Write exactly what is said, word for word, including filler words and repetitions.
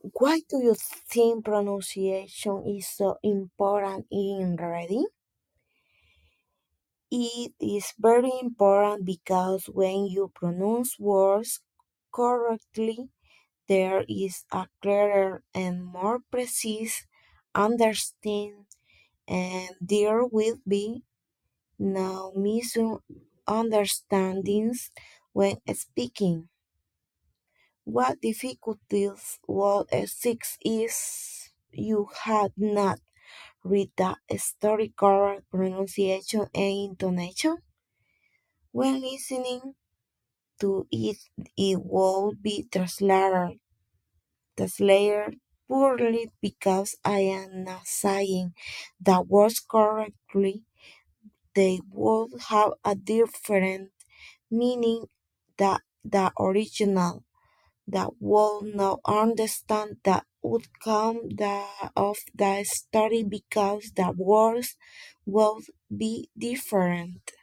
Why do you think pronunciation is so important in reading? It is very important because when you pronounce words correctly, there is a clearer and more precise understanding, and there will be no misunderstandings when speaking. What difficulties will exist is you had not read the story correct pronunciation and intonation. When listening to it, it will be translated, translated poorly because I am not saying the words correctly. They would have a different meaning than the original that will not understand the outcome the, of the story because the words will be different.